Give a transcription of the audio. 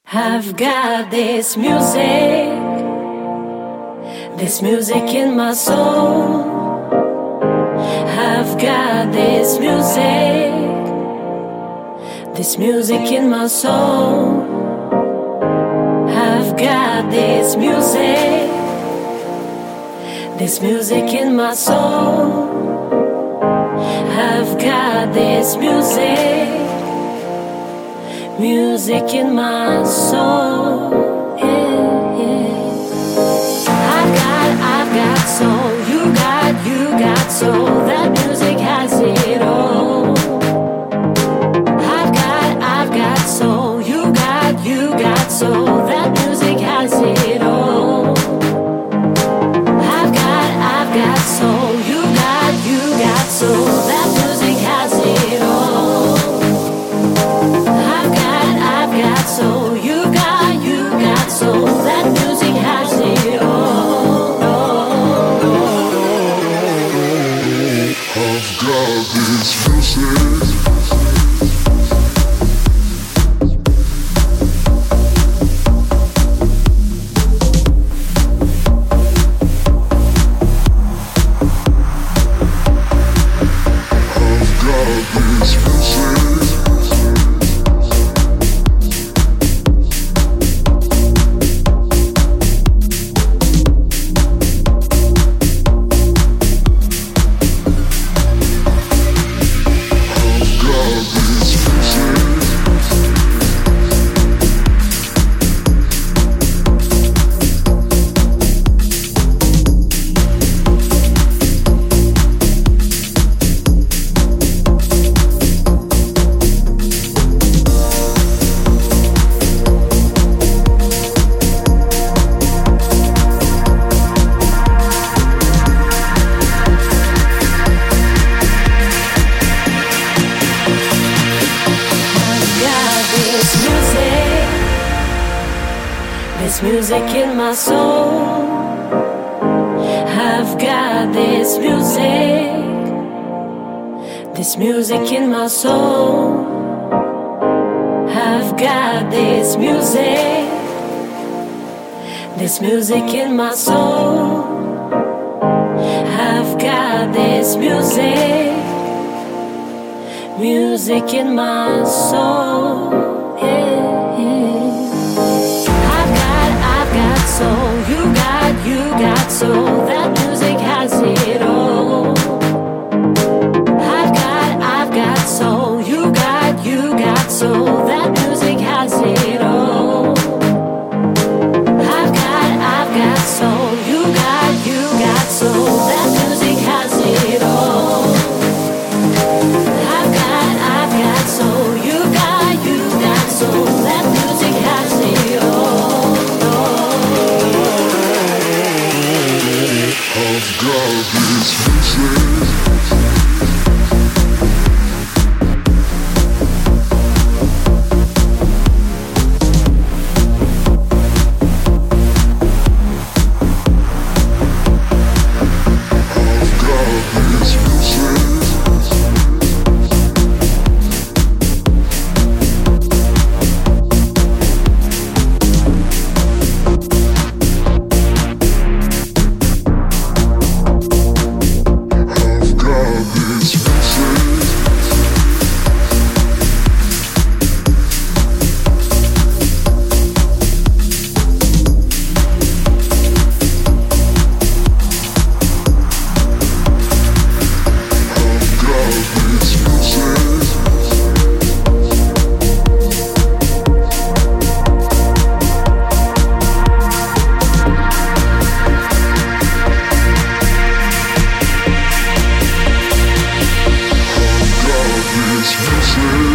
I've got this music in my soul. I've got this music in my soul. I've got this music in my soul. I've got this music in my soul. Yeah, yeah. I've got soul. You got soul. That music has it all. I've got soul. You got soul. That music has it all. I've got soul. You got soul. That music has it all. I've got soul. You got soul. That music has it all. I've got this music. Music in my soul. I've got this music in my soul. I've got this music in my soul. I've got this music in my soul. Yeah, yeah. I've got soul. You got soul. That music has it all. I've got soul. You got soul. That music has it all. I've got soul. You got soul. That music has it all. I've got soul. You got soul. That music has it all. I've got this music. This music.